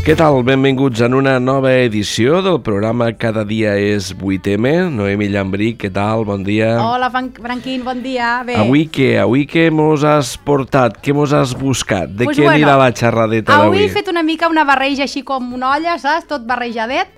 Què tal? Benvinguts en una nova edició del programa Cada dia és 8M. Noemi Llambrí, què tal? Bon dia. Hola, Franquín, bon dia. Bé. Avui què mos has portat? Què mos has buscat? De què anirà la xerradeta d'avui? Avui he fet una mica una barreja així com una olla, saps? Tot barrejadet,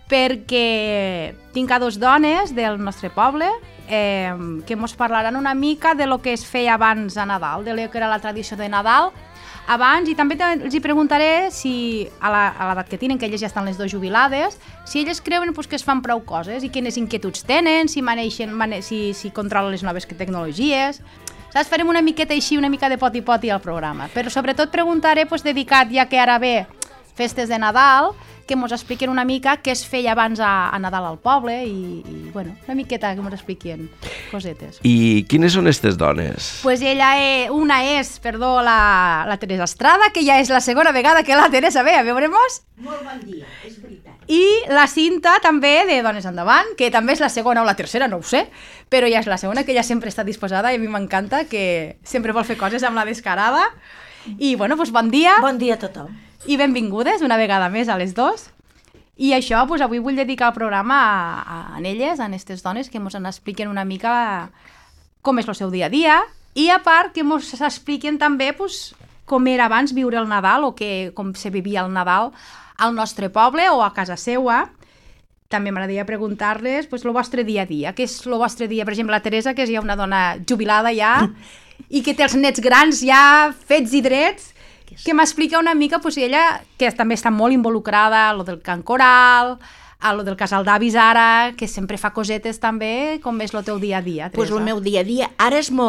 perquè tinc a dos dones del nostre poble que mos parlaran una mica de lo que es feia abans a Nadal, de lo que era la tradició de Nadal abans, i també els hi preguntaré si a l'edat que tenen, que elles ja estan les dues jubilades, si elles creuen que es fan prou coses i quines inquietuds tenen, si controlen les noves tecnologies. Saps? Farem una miqueta així, una mica de poti-poti al programa, però sobretot preguntaré dedicat, ja que ara ve festes de Nadal, que ens expliquen una mica què es feia abans a Nadal al poble i bueno, una miqueta que ens expliquen cosetes. I quines són aquestes dones? Pues una és, la Teresa Estrada, que ja és la segona vegada que la Teresa ve a veure-mos. Molt bon dia, és veritat. I la Cinta també de Dones Endavant, que també és la segona o la tercera, no ho sé, però ja és la segona, que ja sempre està disposada i a mi m'encanta, que sempre vol fer coses amb la descarada. I bueno, doncs bon dia. Bon dia a tothom. I benvingudes una vegada més a les dos. I això, doncs, avui vull dedicar el programa a elles, a aquestes dones, que ens expliquen una mica com és el seu dia a dia, i a part que ens expliquen també com era abans viure el Nadal, o com se vivia el Nadal al nostre poble o a casa seua. També m'agradaria preguntar-les el vostre dia a dia. Què és el vostre dia? Per exemple, la Teresa, que és ja una dona jubilada ja, i que té els nets grans ja fets i drets, que m'explica una mica, ella, que també està molt involucrada a lo del cant coral, a lo del casal d'avis ara, que sempre fa cosetes també, com és el teu dia a dia, Teresa? Doncs el meu dia a dia ara és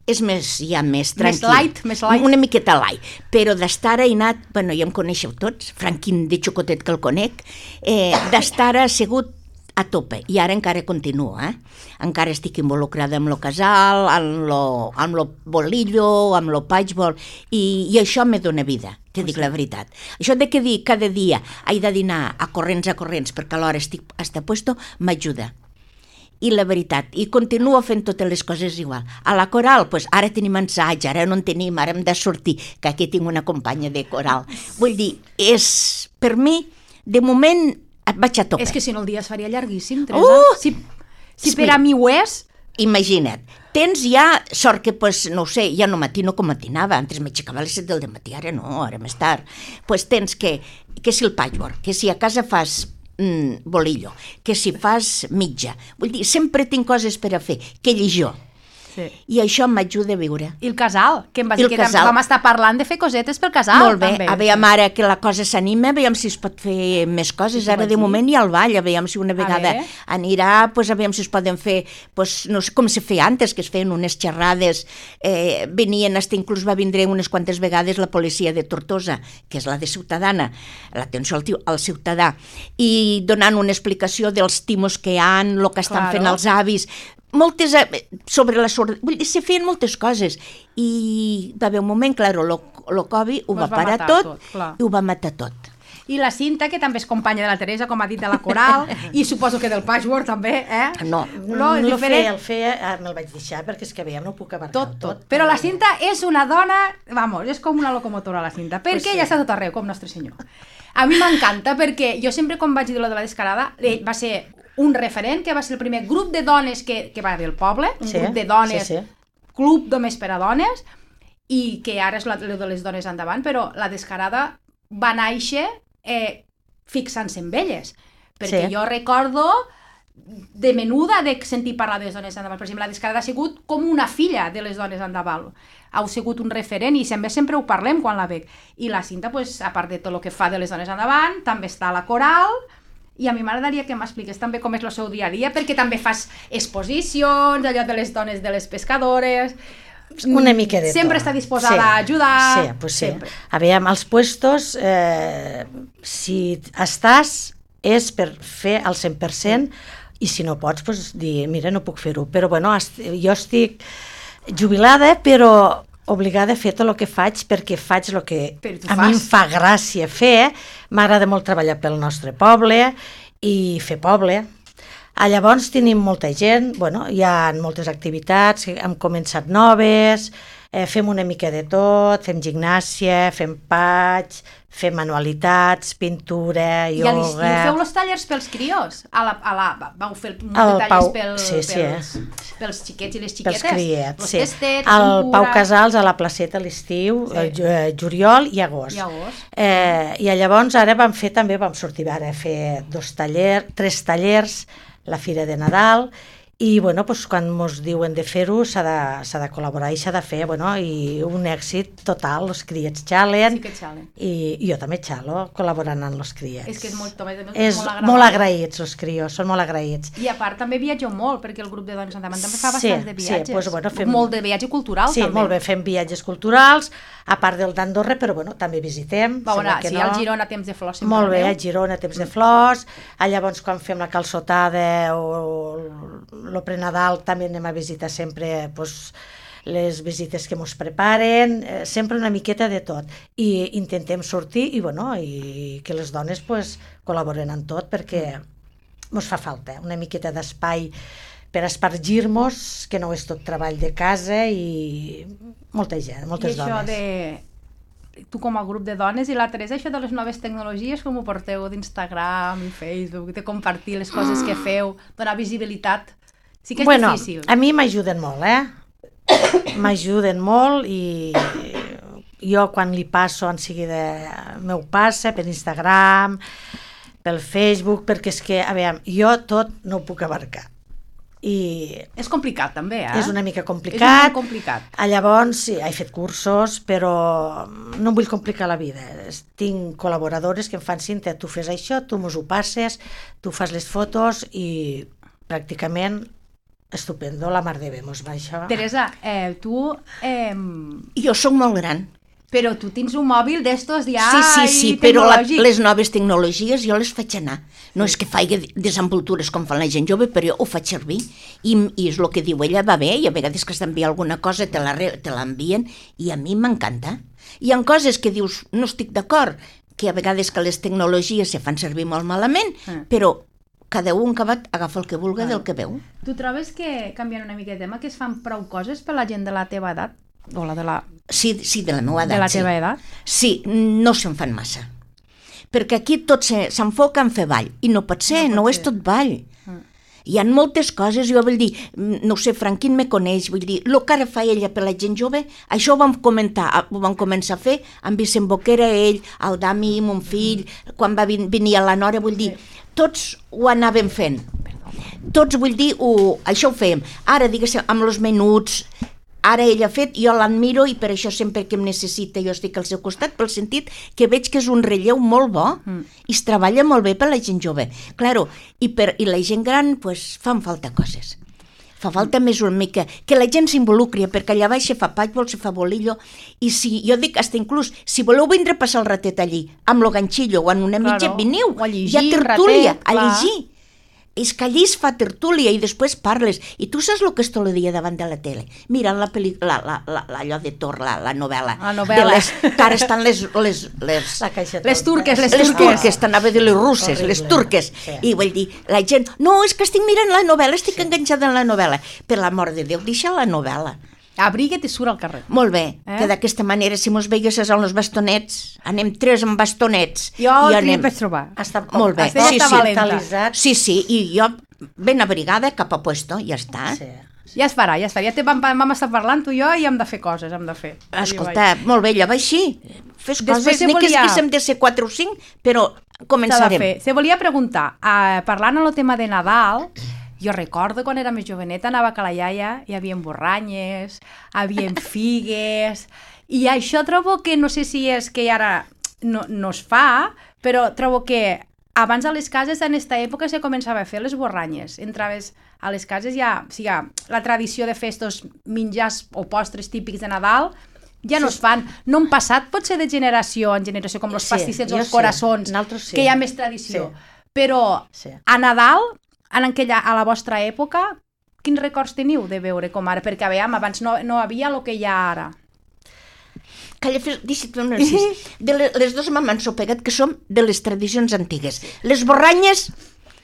més tranquil. Més light? Una miqueta light, però d'estar ara anat, ja em coneixeu tots, Franquín de Xocotet que el conec, d'estar assegut a tope, i ara encara continuo, encara estic involucrada amb lo casal, amb lo bolillo, amb lo patchball, i això me dona vida, te dic la veritat. Això de que dir cada dia he de dinar a corrents, perquè alhora estic hasta puesto, m'ajuda. I la veritat, i continuo fent totes les coses igual. A la coral, ara tenim ensaig, ara no en tenim, ara hem de sortir, que aquí tinc una companya de coral. Vull dir, per mi, de moment, vaig a tope. És que si no el dia es faria llarguíssim, Teresa. Si per a mi ho és... Imagina't, tens ja sort que, no ho sé, ja no matino com matinava, antes m'aixecava a les 7 del matí, ara no, ara més tard. Tens que si el patchwork, que si a casa fas bolillo, que si fas mitja, vull dir, sempre tinc coses per a fer, que llegir. Sí. I això m'ajuda a viure. I el casal, que em vas dir que vam estar parlant de fer cosetes pel casal. Molt bé, també. A veure ara que la cosa s'anima, a veure si es pot fer més coses. Ara de moment hi ha el ball, a veure si una vegada anirà, a veure si es poden fer, no sé com se feia antes, que es feien unes xerrades, venien, inclús va vindre unes quantes vegades la policia de Tortosa, que és la de Ciutadana, l'atenció al ciutadà, i donant una explicació dels timos que hi ha, el que estan fent els avis, moltes sobre la sort, vull dir, se feien moltes coses, i va haver un moment, el Covid ho va parar tot i ho va matar tot. I la Cinta, que també és companya de la Teresa, com ha dit, de la coral, i suposo que del patchwork també, No, el feia, me'l vaig deixar, perquè és que no ho puc abarcar tot. Però la Cinta és una dona, és com una locomotora la Cinta, perquè ella està tot arreu, com Nostre Senyor. A mi m'encanta, perquè jo sempre, quan vaig dir lo de la descarada, va ser un referent, que va ser el primer grup de dones que va haver al poble, grup de dones, club només per a dones, i que ara és el de les dones endavant, però la descarada va néixer fixant-se en elles, perquè jo recordo de menuda de sentir parlar de les dones endavant. Per exemple, la descarada ha sigut com una filla de les dones endavant, ha sigut un referent i sempre ho parlem quan la veig. I la Cinta, a part de tot el que fa de les dones endavant, també està a la coral. I a mi m'agradaria que m'expliqués també com és el seu dia a dia, perquè també fas exposicions, allò de les dones de les pescadores. Una mica de tot. Sempre està disposada a ajudar. Sí. A veure, als puestos, si estàs, és per fer el 100%, i si no pots, dir, mira, no puc fer-ho. Però, jo estic jubilada, però obligada a fer tot el que faig, perquè faig el que a mi em fa gràcia fer. M'agrada molt treballar pel nostre poble i fer poble. Llavors tenim molta gent, hi ha moltes activitats, hem començat noves, fem una mica de tot, fem gimnàsia, fem paig, fem manualitats, pintura, I a l'estiu ioga... feu els tallers pels crios? Vau fer un El de Pau- tallers pels xiquets i les xiquetes? Pels criets, Els sí. testets, El pintura... Pau Casals a la placeta a l'estiu, juliol i agost. I agost. I llavors ara vam sortir ara a fer 3 tallers, la Fira de Nadal, i quan ens diuen de fer-ho s'ha de col·laborar i s'ha de fer, i un èxit total, els criets xalen, Sí que xalen. i jo també xalo col·laborant amb els criets. És que és molt agradable. Molt agraïts, els crios, són molt agraïts. I a part també viatgeu molt, perquè el grup de dones Santa també fa bastants de viatges. Sí, fem... Molt de viatge cultural, sí, també. Sí, molt bé, fem viatges culturals, a part del d'Andorra, però també visitem. Al Girona temps de flors sempre molt bé, aneu. a Girona temps de flors, llavors quan fem la calçotada o el prenadal també anem a visitar sempre les visites que ens preparen, sempre una miqueta de tot, i intentem sortir i que les dones col·laboren en tot, perquè ens fa falta una miqueta d'espai per espargir-nos, que no és tot treball de casa, i moltes dones. I això tu com a grup de dones, i la Teresa, això de les noves tecnologies, com ho porteu d'Instagram i Facebook, de compartir les coses que feu, donar visibilitat? Sí que és difícil. A mi m'ajuden molt, m'ajuden molt, i jo quan li passo en seguida m'ho passa per Instagram, pel Facebook, perquè és que, jo tot no ho puc abarcar. I és complicat també, és una mica complicat. És complicat. Llavors, sí, he fet cursos, però no em vull complicar la vida. Tinc col·laboradores que em fan: Cinta, tu fes això, tu mos ho passes, tu fas les fotos, i pràcticament estupendo, la mar de bé, mos va això. Teresa, tu... Jo sóc molt gran. Però tu tens un mòbil d'estos ja Sí, però les noves tecnologies jo les faig anar. No és que faig desenvoltures com fan la gent jove, però jo ho faig servir. I és el que diu ella, va bé, i a vegades que t'envia alguna cosa te l'envien, i a mi m'encanta. Hi ha coses que dius, no estic d'acord, que a vegades que les tecnologies se fan servir molt malament, però cada un agafa el que vulga del que veu. Tu trobes que, canviant una mica de tema, que es fan prou coses per la gent de la teva edat? O la de la... Sí, de la meva edat. De la teva edat? Sí, no se'n fan massa. Perquè aquí tot s'enfoca en fer ball, i no pot ser, no és tot ball. Hi ha moltes coses, jo vull dir, no sé, Franquín me coneix, vull dir, el que ara fa ella per la gent jove, això ho vam començar a fer amb Vicent Boquera, ell, el Dami, mon fill, quan va venir a la Nora, vull dir, tots ho anàvem fent. Tots, vull dir, això ho fèiem. Ara, diguéssim, amb els menuts, ara ell ha fet, jo l'admiro, i per això sempre que em necessita jo estic al seu costat, pel sentit que veig que és un relleu molt bo i es treballa molt bé per la gent jove. Claro, i la gent gran fan falta coses. Fa falta més una mica que la gent s'involucri, perquè allà baix se fa patxbol, se fa bolillo, i si, jo dic, hasta inclús, si voleu vindre a passar el ratet allí, amb lo ganxillo o en una mitja, veniu, hi ha tertúlia, a llegir. És que allí es fa tertúlia i després parles, i tu saps el que és tot el dia davant de la tele, mirant allò de Thor, la novel·la, que ara estan les turques, t'anava de les russes, les turques, i vull dir, la gent, no, és que estic mirant la novel·la, estic enganxada en la novel·la, per l'amor de Déu, deixa la novel·la. Abriga't i surt al carrer. Molt bé, que d'aquesta manera, si mos veiguessis amb els bastonets, anem 3 amb bastonets. Jo el vaig trobar. Molt bé. Sí, i jo ben abrigada cap a puesto, ja està. Ja es farà. Ja vam estar parlant tu i jo, i hem de fer coses, Escolta, molt bé, ja va així. Fes coses, ni que hem de ser 4 o 5, però començarem. Se volia preguntar, parlant en el tema de Nadal, jo recordo quan era més joveneta, anava a Cala Iaia, hi havia borranyes, hi havia figues, i això trobo que, no sé si és que ara no es fa, però trobo que abans a les cases en aquesta època se començava a fer les borranyes. Entraves a les cases, ja, o sigui, la tradició de fer estos menjars o postres típics de Nadal ja no es fan. No han passat, potser de generació en generació, com els pastissets o els coraçons, que hi ha més tradició. Però a Nadal, a la vostra època, quins records teniu de veure com ara? Perquè, abans no hi havia el que hi ha ara. Calla, deixa't fer un narcís. Les dues m'han ensopegat, que som de les tradicions antigues. Les borranyes,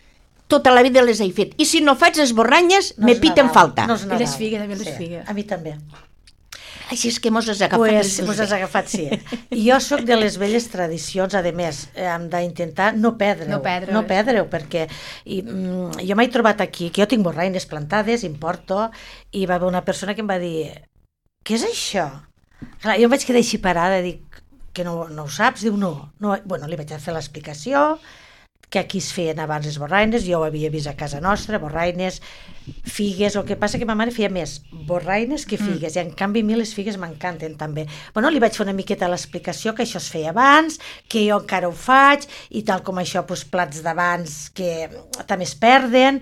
tota la vida les he fet. I si no faig esborranyes, me piten falta. No és I Nadal. les figues, també les figues. A mi també. Així és que mos has agafat les Mos dos. has agafat, sí. Jo sóc de les velles tradicions, a més, hem d'intentar no perdre-ho, perquè jo m'he trobat aquí, que jo tinc borraines plantades, importo, i va haver una persona que em va dir, què és això? Clar, jo em vaig quedar així parada, dic, que no ho saps? Diu, no. Bueno, li vaig fer l'explicació, que aquí es feien abans les borraines, jo ho havia vist a casa nostra, borraines, figues, el que passa que ma mare feia més borraines que figues, i en canvi a mi les figues m'encanten també. Bueno, li vaig fer una miqueta l'explicació que això es feia abans, que jo encara ho faig, i tal com això, doncs, plats d'abans que també es perden,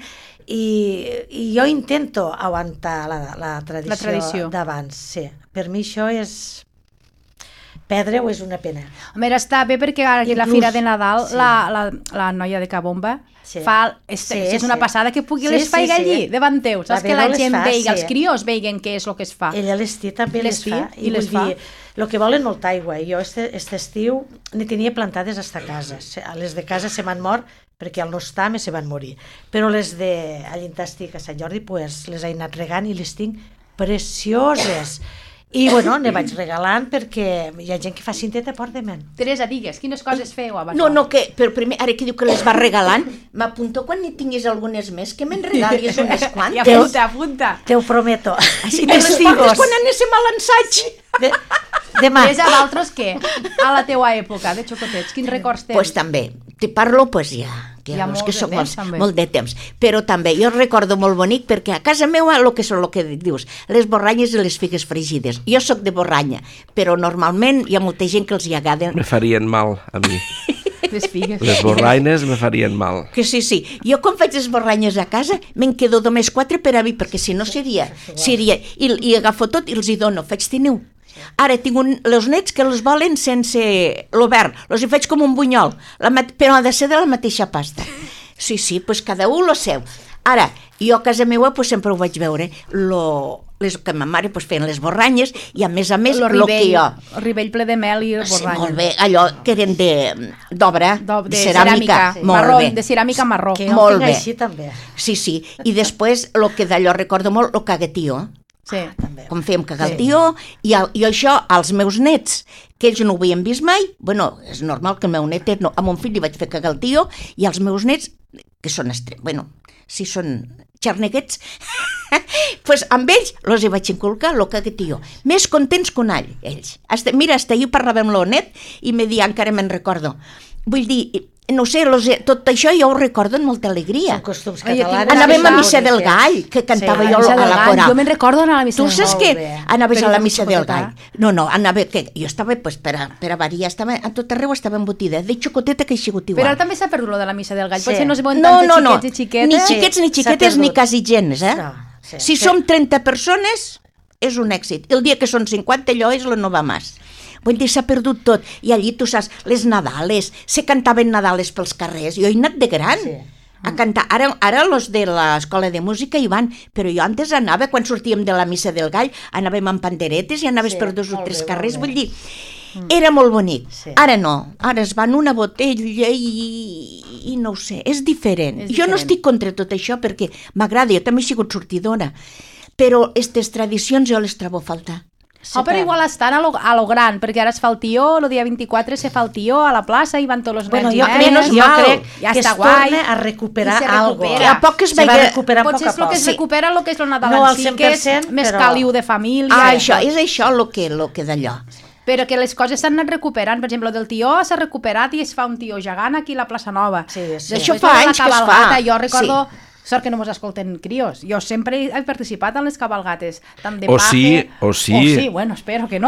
i jo intento aguantar la tradició d'abans, sí. Per mi això és... Perdre-ho és una pena. Home, està bé perquè ara aquí a la Fira de Nadal la noia de Cabomba fa... És una passada que pugui les faiga allí, davant teu. Saps que la gent vegi, els crios veguen què és el que es fa. Ella a l'estiu també les fa. I vull dir, el que volen molta aigua. Jo aquest estiu n'hi tenia plantades hasta casa. Les de casa se m'han mort perquè al no estar se van morir. Però les de Allintàstic a Sant Jordi les he anat regant i les tinc precioses. I, bueno, ne vaig regalant perquè hi ha gent que fa cinteta por de ment. Teresa, digues, quines coses feu amb això? No, que, però primer, ara que diu que les va regalant, m'apunto quan n'hi tinguis algunes més, que me'n regalis unes quantes. Ja, apunta. Te ho prometo. Així me les portes quan anéssim a l'ensaig. Demà. Teresa, l'altres què? A la teua època de xocotets, quins records tens? Pues també, te parlo, pues ja molt que de soc temps, també. molt de temps, però també jo recordo molt bonic perquè a casa meva el que dius, les borranyes i les figues fregides. Jo sóc de borranya, però normalment hi ha molta gent que els hi agraden. Me farien mal a mi. Les figues. Les borraines me farien mal. Que sí. Jo quan faig les borranyes a casa me'n quedo només 4 per a mi, perquè si no seria i agafo tot i els hi dono, faig teniu. Ara tinc els nets que els volen sense l'obert, els hi faig com un bunyol, però ha de ser de la mateixa pasta. Sí, doncs cada un lo seu. Ara, jo a casa meva sempre ho vaig veure, que ma mare feien les borranyes i a més el que jo... El ribell ple de mel i borranya. Sí, molt bé, allò que eren d'obra, de ceràmica, marró, de ceràmica marró. Que jo tinc així també. Sí, i després el que d'allò recordo molt, el caguetío. Sí. Com fèiem cagar el tió, i això als meus nets, que ells no ho havien vist mai, bueno, és normal que el meu net, a mon fill li vaig fer cagar el tió, i als meus nets, que són si són xarneguets, pues amb ells els hi vaig inculcar el caguetío. Més contents que un all, ells. Mira, hasta ahir parlava amb el net i me dia, encara me'n recordo. Vull dir, no sé, tot això jo ho recordo amb molta alegria. Són costums catalans. Anàvem a Missa del Gall, que cantava jo a la coral. Jo me'n recordo anar a la Missa del Gall. Tu saps que anaves a la Missa del Gall? No, anava, que jo estava, per a variar, a tot arreu estava embotida, de xocoteta que he sigut igual. Però ara també s'ha perdut lo de la Missa del Gall, potser no es veuen No, tants xiquets i xiquetes. Ni xiquets ni xiquetes ni quasi gens, Si som 30 persones, és un èxit. El dia que són 50, allò és la nova mas. Vull dir, s'ha perdut tot. I allí, tu saps, les Nadales, se cantaven Nadales pels carrers. Jo he anat de gran a cantar. Ara els de l'escola de música hi van, però jo antes anava, quan sortíem de la Missa del Gall, anàvem amb panderetes i anaves per 2 o 3 carrers. Vull dir, era molt bonic. Ara no, ara es van una botella i no ho sé, és diferent. Jo no estic contra tot això perquè m'agrada, jo també he sigut sortidora, però aquestes tradicions jo les trobo a faltar. Però igual estan a lo gran, perquè ara es fa el tió, el dia 24 se fa el tió a la plaça i van tots els nens i nenes. Jo crec que es torna a recuperar alguna cosa. A poc es va recuperar a poc potser a poc. Potser és el que es recupera el que és el Nadal no en si, que és més caliu de família. Això, és això el que d'allò. Però que les coses s'han anat recuperant. Per exemple, del tió s'ha recuperat i es fa un tió gegant aquí a la plaça Nova. Això fa anys que es fa. Jo recordo... Sort que no mos escolten crios. Jo sempre he participat en les cabalgates, tant de paje... O sí, bueno, espero que no.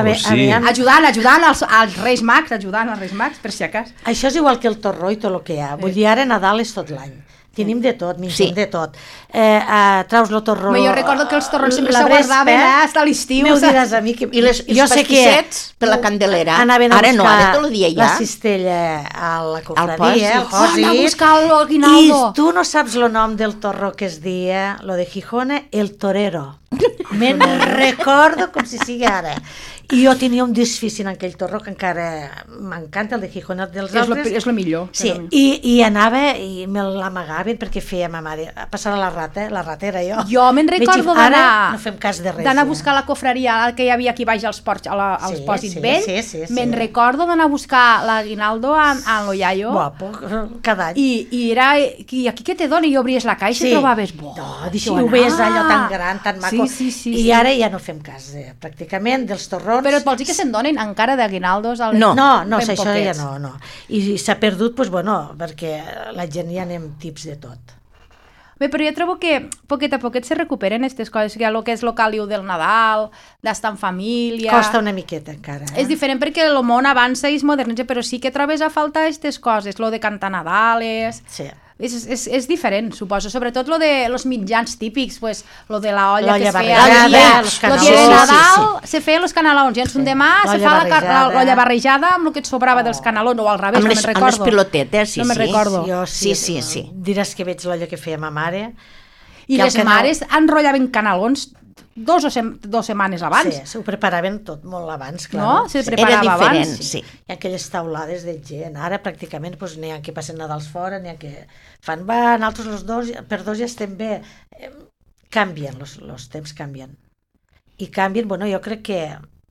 Ajudant als Reis Mags, per si acas. Això és igual que el torró i tot el que hi ha. Vull dir, ara Nadal és tot l'any. Tenim de tot, de tot. Traus el torró... Jo recordo que els torrons sempre se guardaven fins a l'estiu. M'ho diràs a mi que... I els pastissets per la Candelera. Ara no, ara tot el dia ja. La cistella a la cofradia, el pòsit. Anar a buscar l'aguinaldo. I tu no saps el nom del torró que es dia, lo de Gijona, el torero. Me'n recordo com si sigui ara. I jo tenia un desfici en aquell torró que encara m'encanta, el de Gijonet dels altres. És el millor. Sí, i anava i me l'amagaven perquè feia ma mare, a passar a la rata era jo. Jo me'n recordo Ara d'anar no fem cas de res. d'anar a buscar la cofreria que hi havia aquí baix als ports, als Pòsit Vell. Sí. Me'n recordo d'anar a buscar l'aguinaldo a l'Oyayo. Guapo, cada any. I era, i aquí què te dona? I obries la caixa i trobaves... No, ho veies allò tan gran, tan maco. Sí. I ara ja no fem cas, pràcticament, dels torrons. Però et vols dir que se'n donen encara d'aguinaldos? No, això ja no. I s'ha perdut, doncs, bueno, perquè la gent ja anem tips de tot. Bé, però jo trobo que poquet a poquet se recuperen aquestes coses, que el que és el càliu del Nadal, d'estar en família... Costa una miqueta encara. És diferent perquè el món avança i es modernitza, però sí que trobes a faltar aquestes coses, lo de cantar Nadales... Sí. És diferent, suposo, sobretot lo de los mitjans típics, pues, lo de la olla que es feia el dia de Nadal, se feia los canelons, i en son demà se fa l'olla barrejada amb el que et sobrava dels canelons, o al revés, no me'n recordo. Amb les pilotetes, no me'n recordo. Sí. Diràs que veig l'olla que feia ma mare. I les mares enrotllaven canelons 2 setmanes abans. Sí, ho preparaven tot molt abans, clar. No? Se preparava abans. Sí. Hi ha aquelles taulades de gent. Ara pràcticament n'hi ha que passen Nadals fora, n'hi ha que fan... Va, nosaltres per dos ja estem bé. Canvien, els temps canvien. I canvien, bueno, jo crec que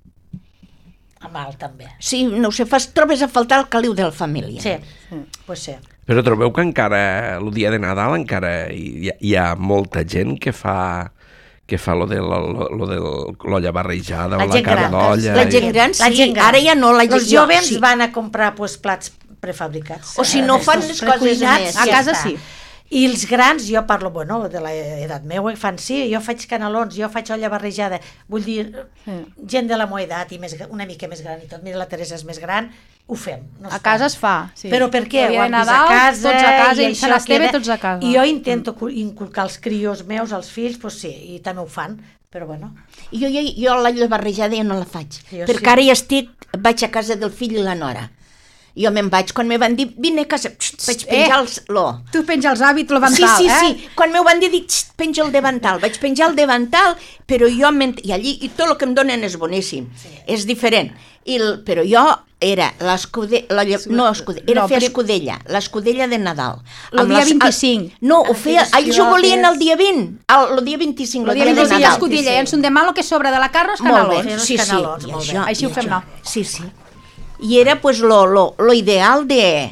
a mal també. Sí, no ho sé, trobes a faltar el caliu de la família. Sí, pues sí. Però trobeu que encara, el dia de Nadal, encara hi ha molta gent que fa lo de l'olla barrejada o la carn d'olla. La gent gran, sí, ara ja no. Els jovens van a comprar plats prefabricats. O si no fan les coses més. A casa sí. I els grans, jo parlo, bueno, de l'edat meva, fan sí, jo faig canelons, jo faig olla barrejada. Vull dir, gent de la meva edat i una mica més gran i tot, mira, la Teresa és més gran, ho fem. A casa es fa, sí. Però per què? Ho han vist a casa, tots a casa, i se l'esteve tots a casa. I jo intento inculcar als crios meus, als fills, doncs sí, i també ho fan, però bueno. Jo l'olla barrejada ja no la faig, perquè ara ja vaig a casa del fill i la nora. Jo me'n vaig, quan me van dir, vine a casa, vaig penjar Tu penja els hàbits, el davantal, Sí, quan me van dir, dic, penja el davantal, vaig penjar el davantal, però jo, i allí, i tot el que em donen és boníssim, és diferent, però jo era fer escudella, l'escudella de Nadal. El dia 25. No, ho feia, ells ho volien el dia 20, el dia 25, el dia de Nadal. L'escudella, i ens un demà el que sobra de la carn, els canelons. Sí, així ho fem, no? Sí. I era pues lo ideal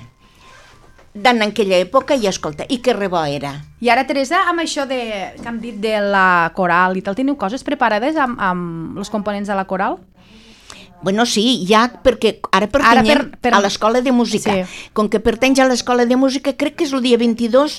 d'anar en aquella època i escolta, i que rebò era. I ara, Teresa, amb això que hem dit de la coral i tal, teniu coses preparades amb els components de la coral? Bueno, sí, ja, perquè ara pertanyem a l'escola de música. Sí. Com que pertanys a l'escola de música, crec que és el dia 22,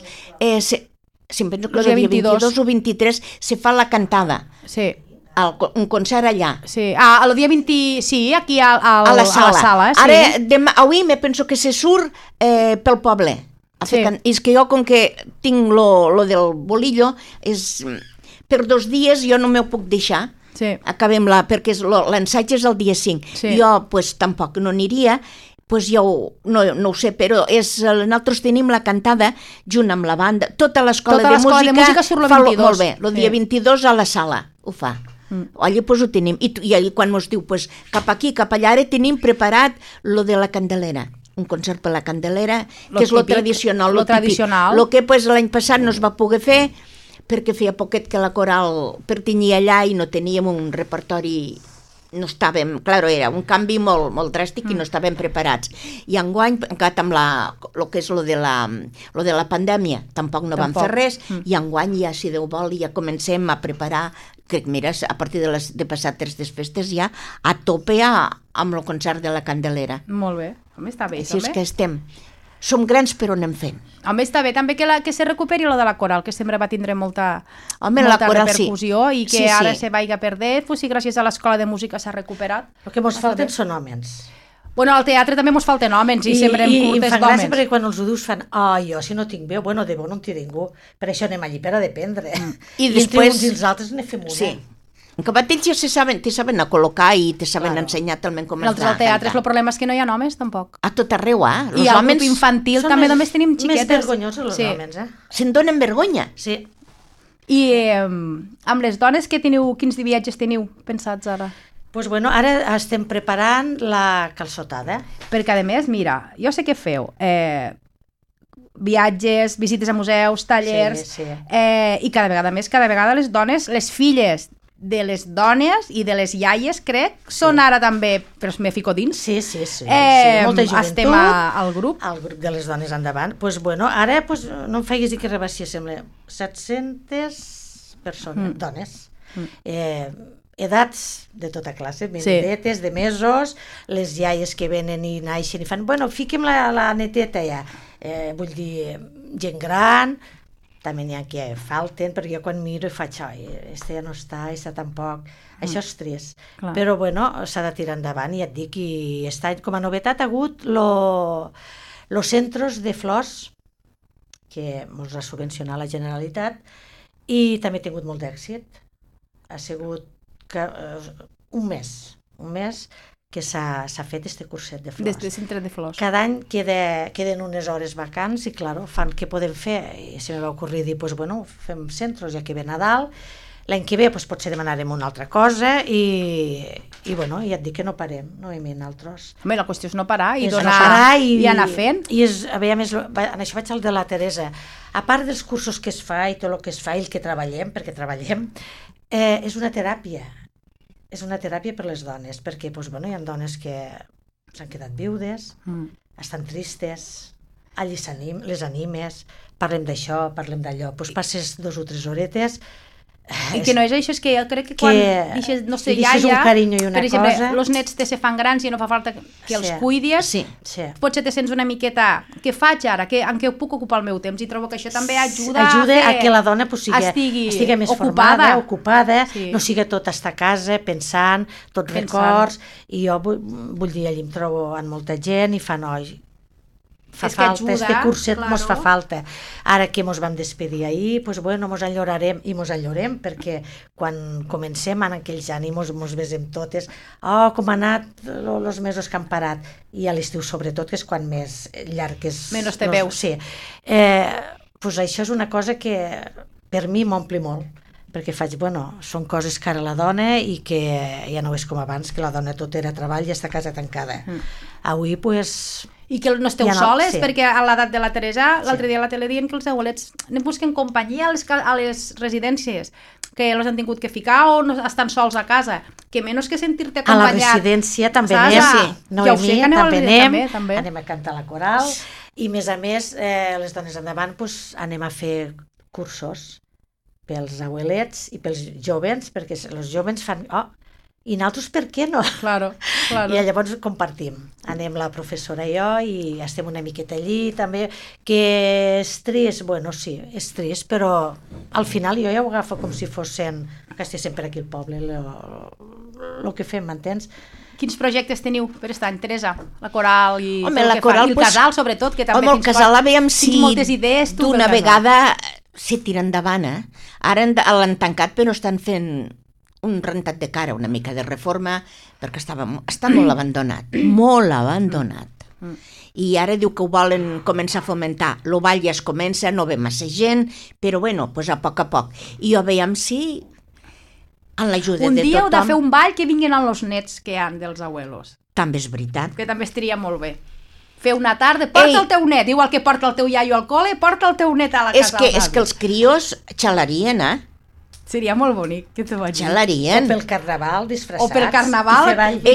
sempre el dia 22 o 23, se fa la cantada. Sí. Un concert allà. Sí, el dia 20, sí, aquí a la sala. Sí. Ara, avui me penso que se surt pel poble. Sí. És que jo, com que tinc lo del bolillo, per 2 dies jo no m'ho puc deixar. Sí. Acabem-la, perquè l'ensaig és el dia 5. Sí. Jo, pues, tampoc no aniria, pues jo no ho sé, però nosaltres tenim la cantada junt amb la banda. Tota l'escola de música surt el 22. Molt bé, el dia 22 a la sala, ho fa. Allà pues ho tenim, i allà quan ens diu pues, cap aquí, cap allà, ara tenim preparat lo de la Candelera, un concert per la Candelera, que és lo tradicional, lo típic. Lo que pues, l'any passat no es va poder fer perquè feia poquet que la coral pertanyia allà i no teníem un repertori, no estàvem, clar, era un canvi molt dràstic i no estàvem preparats. I enguany, encara amb el que és lo de la pandèmia, tampoc no vam fer res, i enguany ja, si Déu vol, ja comencem a preparar, crec, mira, a partir de passar 3 festes ja, a tope amb el concert de la Candelera. Molt bé, home, està bé, això, és que som grans però anem fent. Home, està bé també que se recuperi lo de la coral, que sempre va tindre molta repercussió i que ara se vaiga perdent, pues sí, gràcies a l'escola de música s'ha recuperat. El que mos falten són homes. Bueno, al teatre també mos falten homes i sempre hem curtes d'homes. I em fan gràcia perquè quan els ho dius fan jo si no tinc veu, bueno, de veu no en té ningú, per això anem allí per a dependre. I després... uns i els altres ne fem una. Sí. En que ells ja te saben a col·locar i te saben ensenyar talment com has de cantar. Al teatre el problema és que no hi ha homes, tampoc. A tot arreu, I al grup infantil també només tenim xiquetes. Més vergonyosos els homes, Se'n donen vergonya. Sí. I amb les dones, quins viatges teniu pensats ara? Pues bueno, ara estem preparant la calçotada. Perquè, a més, mira, jo sé què feu. Viatges, visites a museus, tallers... Sí. I cada vegada les dones, les filles de les dones i de les iaies, crec, són ara també, però me fico dins. Sí. Molta joventut. Estem al grup. Al grup de les dones endavant. Pues bueno, ara no em faiguis dir que rebaixa, sembla 700 persones, dones. Edats de tota classe, menudetes, de mesos, les iaies que venen i naixen i fan, bueno, fiquem la neteta ja. Vull dir, gent gran, també n'hi ha que falten, perquè jo quan miro i faig, aquesta ja no està, aquesta tampoc, això és trist. Clar. Però bueno, s'ha de tirar endavant, i et dic, i aquest any com a novetat ha hagut los centros de flors, que ens ha subvencionat la Generalitat, i també ha tingut molt d'èxit. Ha sigut un mes que s'ha fet este curset de flors. Des de centre de flors. Cada any queden unes hores vacants i, clar, fan què podem fer. I se me va ocorrir dir, doncs, bueno, fem centres, ja que ve Nadal. L'any que ve, doncs, potser demanarem una altra cosa i bueno, ja et dic que no parem, no hi hem altres. Home, la qüestió és no parar i i anar fent. I a més, en això vaig al de la Teresa. A part dels cursos que es fa i tot el que es fa i el que treballem, perquè treballem, és una teràpia. És una teràpia per les dones, perquè doncs, bueno, hi ha dones que s'han quedat viudes, estan tristes, allí les animes, parlem d'això, parlem d'allò, doncs passes 2 o 3 horetes. I que no és això, és que jo crec que quan deixes, no sé, un carinyo i una per exemple, cosa, els nets se fan grans i no fa falta que els cuidis, potser te sents una miqueta, què faig ara, en què puc ocupar el meu temps? I trobo que això també ajuda a que la dona estigui més ocupada, no sigui tot estar a casa pensant, tots records, i jo vull dir, allà em trobo amb molta gent i fa noi. Fa falta, este curset mos fa falta. Ara que mos vam despedir ahir, doncs bueno, mos enllorarem, i mos enllorem, perquè quan comencem en aquells ànimos mos besem totes, com han anat els mesos que han parat, i a l'estiu sobretot, que és quan més llarg és... Menys te veus. Sí. Doncs això és una cosa que per mi m'ompli molt, perquè faig, bueno, són coses que ara la dona i que ja no és com abans, que la dona tot era treball i està a casa tancada. Avui, doncs... I que no esteu soles, perquè a l'edat de la Teresa, l'altre dia a la tele diuen que els abuelets anem busquen companyia a les residències, que els han tingut que ficar o no estan sols a casa, que menys que sentir-te acompanyat. A la residència també anem, també. Anem a cantar la coral, i més a més, les dones endavant, anem a fer cursos pels abuelets i pels jovens, perquè els jovens fan... I nosaltres per què no? Claro. I llavors compartim. Anem la professora i jo i estem una miqueta allí també, que és trist, bueno, sí, és trist, però al final jo ja ho agafo com si fossin, que estic sempre aquí al poble, el que fem, m'entens? Quins projectes teniu per aquest any, Teresa? La coral i el casal, sobretot, que també el casal, aviam si moltes idees d'una vegada se tira endavant, Ara l'han tancat, però estan fent un rentat de cara, una mica de reforma, perquè està molt abandonat, I ara diu que ho volen començar a fomentar. El ball ja es comença, no ve massa gent, però bueno, a poc a poc. I jo veiem si, amb l'ajuda de tothom... Un dia heu de fer un ball que vinguin els nets que hi ha dels abuelos. També és veritat. Que també estaria molt bé. Fer una tarda, porta el teu net, igual que porta el teu iaio al col·le, porta el teu net a la casa. És que els crios xalarien, Seria molt bonic, què te vaig dir? Xalarien. O pel carnaval disfressats. O pel carnaval,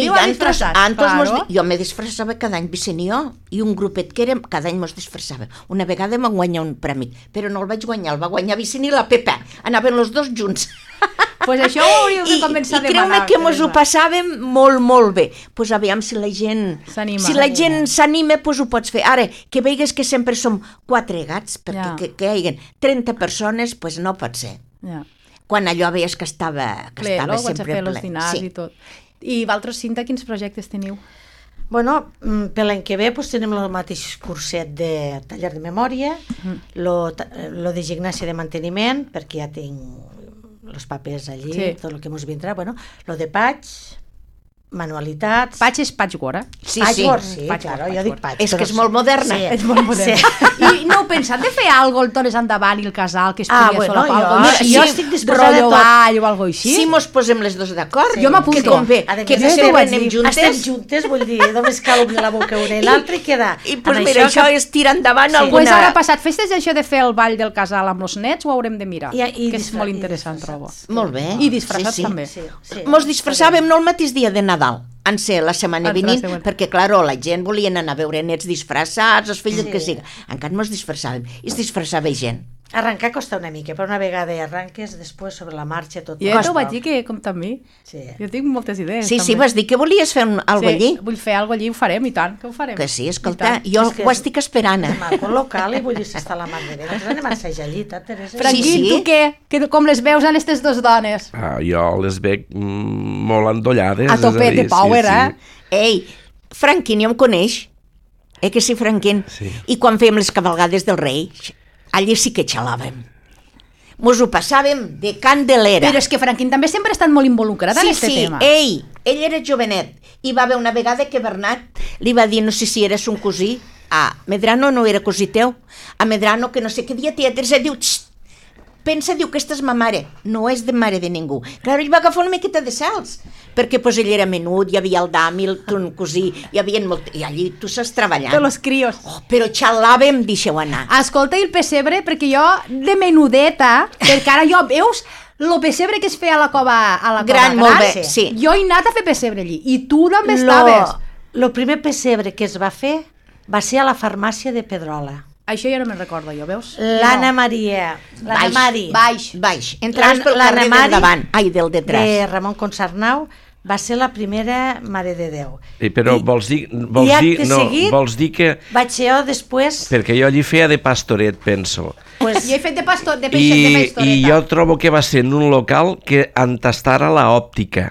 jo me disfressava cada any, Vicent i jo, i un grupet que érem, cada any mos disfressava. Una vegada vam guanyar un premi, però no el vaig guanyar, el va guanyar Vicent i la Pepa. Anaven els dos junts. Pues això ho hauríeu de començar a demanar. I creu-me que mos ho passàvem molt, molt bé. Pues aviam si la gent s'anima, pues ho pots fer. Ara, que veigues que sempre som 4 gats, perquè que hi hagi 30 persones, pues no pot ser. Quan allò veies que estava sempre ple. Els dinars i tot. I vosaltres, Cinta, quins projectes teniu? Bueno, per l'any que ve tenim el mateix curset de taller de memòria, lo de gimnàsia de manteniment, perquè ja tinc els papers allí, tot el que ens vindrà, lo de patx, manualitats... Patch és patchwork, Sí, Patchwork, sí. sí, Patchwork, claro, jo dic patch. És que és molt moderna. Sí. és molt modern. I no heu pensat de fer algo el Tones endavant i el casal, que es Ah, podia bueno, solapar? jo estic disposada a rotllo tot. ball o algo així? Si mos posem les dos d'acord, Jo m'apunto. que convé, A que més, sempre estem anem Estem juntes, juntes, vull dir, només cal obrir la boca una i l'altra i quedar. i pues Amb mira, això que- és tirar endavant Sí. Pues alguna... ara passat festes això de fer el ball del casal amb els nets ho haurem de mirar, I que és molt i interessant, trobo. disfressats. Molt bé. I disfressats també. Sí, sí. Mos disfressàvem no el mateix dia de Nadal, en ser la setmana La venint, següent. perquè, claro, la gent volien anar a veure nets disfressats, els fills, el que siga. Encara mos disfressàvem, i es disfressava gent. Arrencar costa una mica, però una vegada hi arranques, després sobre la marxa tot... Jo ja t'ho vaig dir que compta amb mi. Sí. Jo tinc moltes idees. Sí, sí, també. vas dir que volies fer alguna allí? Vull fer alguna allí, ho farem, i tant, que ho farem. Que sí, I escolta, tant. jo És que ho estic esperant. És maco local i vull dir s'està la mar de bé. Nosaltres anem a assajar allí, Teresa. Franquín, Sí, sí. tu què? Com les veus a aquestes dues dones? Jo les veig molt endollades. A tope és dir, de power, Ei, Franquín ja em coneix. Que sí, Franquín? Sí. I quan fèiem les cavalgades del rei, allí sí que xalàvem. Mos ho passàvem de candelera. Però és que Franquín també sempre ha estat molt involucrat en aquest tema. Ell era jovenet. I va haver una vegada que Bernat li va dir, no sé si eres un cosí, a Medrano no era cosí teu, a Medrano que no sé què dia tia Teresa diu, "Xxt, pensa, diu que esta és ma mare, no és de mare de ningú." Clar, ell va agafar una miqueta de salts, perquè pues, ell era menut, hi havia el Dami, ton cosí, hi havia molt... I allí tu saps treballant. De los críos. Oh, però xalàvem, deixeu anar. Escolta, i el pessebre, perquè jo, de menudeta, perquè ara jo, veus, el pessebre que es feia a la cova Gran, molt bé, sí. Jo he anat a fer pessebre allí, i tu també estaves. El primer pessebre que es va fer va ser a la farmàcia de Pedrola. Això ja no me'n recordo, jo, veus? L'Anna Maria, l'Anna Mari, Baix. Entraves pel l'Anna carrer Mari del davant, del detrás. de Ramon Consarnau, va ser la primera Mare de Déu. Però vols dir que... Vaig ser jo després... Perquè jo allí feia de pastoret, penso. Pues, jo he fet de pastoreta. I jo trobo que va ser en un local que entastara la òptica,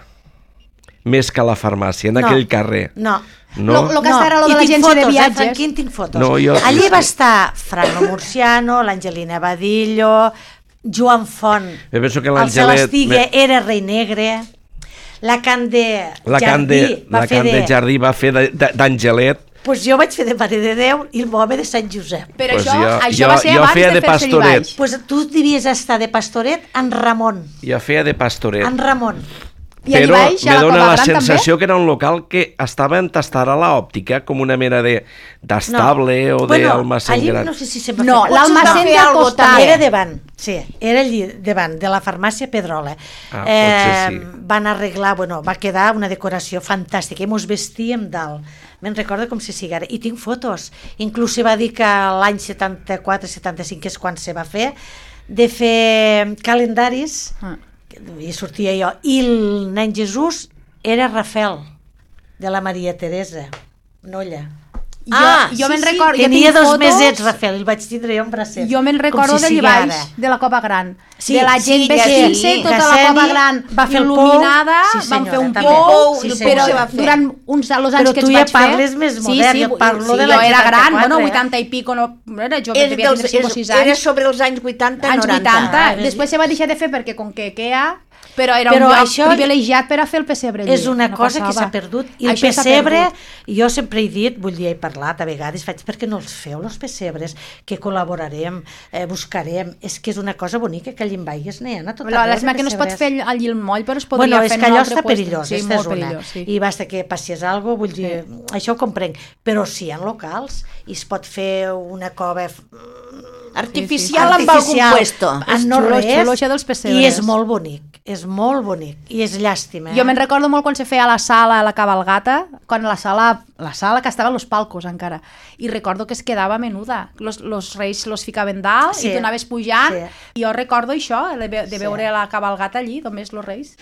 més que la farmàcia, en aquell carrer. No. No? Lo que era lo de I tinc l'agència de fotos, viatges. Franquín, tinc fotos. No, jo- Allí va estar Franco Murciano, l'Angelina Badillo, Joan Font, Jo penso que el l'Angelet... Celestige era rei negre, la Can de Jardí va fer de... Jardí va fer d'Angelet. Pues jo vaig fer de Mare de Déu i el home de Sant Josep. Però Pues això va ser jo abans feia de de fer-se-hi pastoret. baix. Pues tu devies estar de pastoret en Ramon. Jo feia de pastoret. En Ramon. I allà Però baix, a me la dóna Cova la Gran, sensació que era un local que estava entastada a l'òptica, com una mena d'estable o d'almacén allí gran. no sé si sempre... No, l'almacén fer del algo costat. també. Era davant, sí, era allí davant, de la farmàcia Pedrola. Potser sí. Van arreglar, bueno, va quedar una decoració fantàstica i mos vestíem dalt. Me'n recordo com si sigui ara. I tinc fotos. Inclús se va dir que l'any 74-75, que és quan se va fer, de fer calendaris, i sortia jo. I el nen Jesús era Rafel, de la Maria Teresa, Nolla. Jo me'n recordo, jo Tenia tinc 2 fotos, mesets, Rafel, i el vaig tindre jo en bracet. jo me'n recordo Com si d'allà sigui baix, ara. de la Cova Gran, Sí, de la gent sí, vestint-se, sí. tota la Gasseni Cova Gran va fer el il·luminada, pou. Sí, van fer un senyora, pou, també. Sí, però senyora. durant els anys Però que tu ets ja vaig fer... parles més modern, jo parlo de jo l'any era gran, 74, bueno, eh? 80 i pico, no era jove, devia tindre 5 o 6 Era anys. sobre els anys 80, Anys 90. 80, Ah, després se va deixar de fer perquè com que queda, però era Però un lloc això privilegiat per a fer el pessebre allí. És una no cosa que passava. s'ha perdut. I el Això s'ha pessebre, perdut. jo sempre he dit, vull dir, he parlat a vegades, faig perquè no els feu, els pessebres, que col·laborarem, buscarem. És que és una cosa bonica, que allí en Baigues n'hi ha a tot arreu. L'esma que no es pot fer allí el moll, però es podria Bueno, és fer que en un allò altre està puesto. perillós, Sí, esta molt és una. perillós, sí. I basta que passis alguna cosa, vull dir, això ho comprenc. Però si hi ha locals i es pot fer una cova Artificial amb algun puesto. en no xulo, res, xulo això dels pessebres. i és molt bonic, i és llàstima. Jo me'n recordo molt quan se feia a la sala, a la cabalgata, quan la sala que estava als palcos encara, i recordo que es quedava menuda. Los reis los ficaven dalt Sí, i tu anaves pujant, sí. i jo recordo això, de veure la cabalgata allí, només los reis.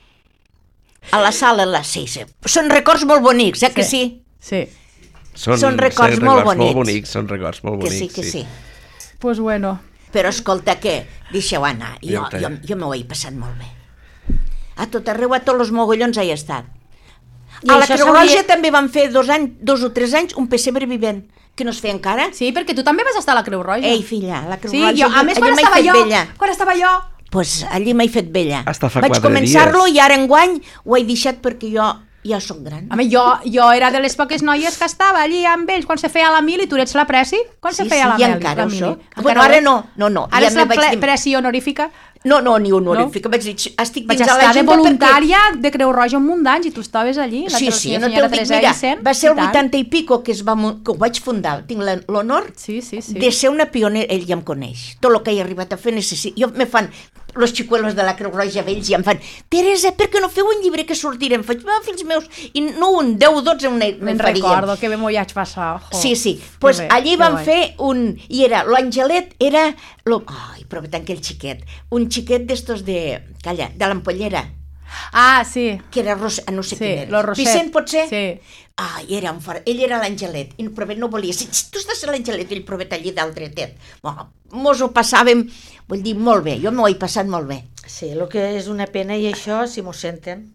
A la sala, sí. Són records molt bonics, que sí? Sí. Són records molt bonics. Són records molt Que bonics, sí, que sí. Pues bueno. Però escolta, què? Deixeu anar. Ja ho Jo m'ho he passat molt bé. A tot arreu, a tots els mogollons he estat. I A la això Creu s'hauria- Roja també van fer 2 o 3 anys un pessebre vivent, que no es feia encara. Sí, perquè tu també vas estar a la Creu Roja. Ei, filla, la Creu Sí, Roja, jo, a més, allà quan estava jo, Pues allí m'he fet vella. Hasta fa Vaig 4 començar-lo dies. i ara enguany ho he deixat perquè jo Ja sóc gran. Home, jo era de les poques noies que estava allí amb ells quan se feia la mili. Tu ets la presi? Quan se feia la i mili? encara ho mili? soc. Encara Bueno, ara no. Ara Ja és la me vaig dir- presi honorífica? No, ni honorífica. Vaig dir, estic Vaig dins de la estar de Junta voluntària de Creu Roja un munt d'anys i tu estaves allí. La Sí, no senyora t'ho dic, Teresa mira, Vicent, va ser el i tant. 80 i pico que ho vaig fundar, tinc l'honor Sí. de ser una pionera, ell ja em coneix, tot el que he arribat a fer jo me fan, los xicuelos de la Creu Roja vells ja em fan, Teresa, per què no feu un llibre que sortirem? Faig, fills meus, i no un, 10 o 12 Me'n recordo, que bé m'ho vaig passar. Sí, pues allí vam fer i era, l'Angelet era, ai, però tant que el xiquet, un xiquet d'estos calla, de l'Ampollera, Ah, sí. que era no sé Sí, quin era. lo Roset. Vicent, potser? Sí. Era un fort. Ell era l'Angelet, i Provet no volia. Si tu estàs a l'Angelet i el Provet allí dalt dretet. Mos ho passàvem, vull dir, molt bé. Jo m'ho he passat molt bé. Sí, el que és una pena, i això, si m'ho senten,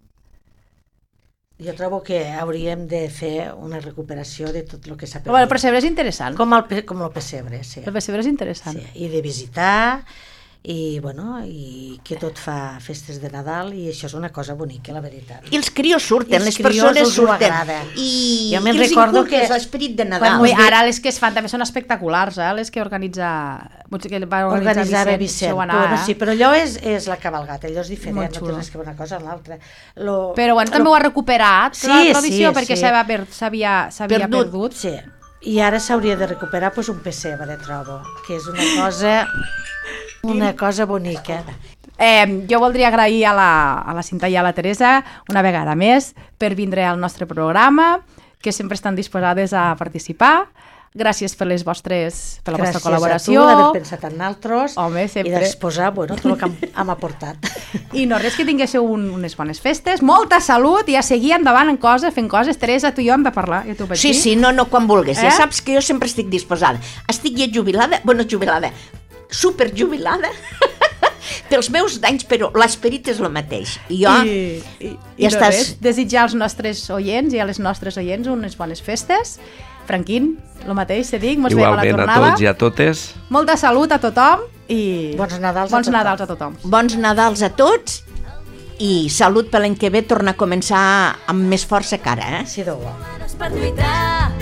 jo trobo que hauríem de fer una recuperació de tot el que s'ha Però el perdut. pessebre és interessant. Com el pessebre, sí. El pessebre és interessant. Sí, i de visitar, i que tot fa festes de Nadal, i això és una cosa bonica, la veritat. I els crios surten, I els les crios persones els ho surten. agrada. I Jo me'n els recordo inculques que l'esperit de Nadal. Ui, ara les que es fan també són espectaculars, les que organitza... Que va organitzava Vicent. això ho anava, Bueno, sí, però allò és la cabalgata, allò és diferent, Molt no xulo. té res que veure una cosa amb l'altra. Però bueno, també ho ha recuperat, Sí, la tradició, sí, perquè sí. s'havia perdut. Sí, i ara s'hauria de recuperar un pessebre, trobo, que és una cosa bonica. Jo voldria agrair a la Cinta i a la Teresa una vegada més per vindre al nostre programa, que sempre estan disposades a participar. Gràcies per la vostra col·laboració. Gràcies a tu d'haver pensat en nosaltres. Home, I sempre. d'exposar tot el que hem aportat. I no, res, que tinguéssiu unes bones festes, molta salut i a seguir endavant fent coses. Teresa, tu i jo hem de parlar. Ja t'ho vaig dir. Sí, no, quan vulguis. Ja saps que jo sempre estic disposada. Estic ja jubilada, superjubilada, pels meus danys, però l'esperit és el mateix. I jo... I ja no estàs... res, desitjar als nostres oients i a les nostres oients unes bones festes. Franquín, el mateix, se dic, mos veiem a la Igualment a tornada. tots i a totes. Molta salut a tothom i Bons Nadals a tothom. Bons Nadals a tots i salut per l'any que ve, tornar a començar amb més força cara, Sí, Déu. Per lluitar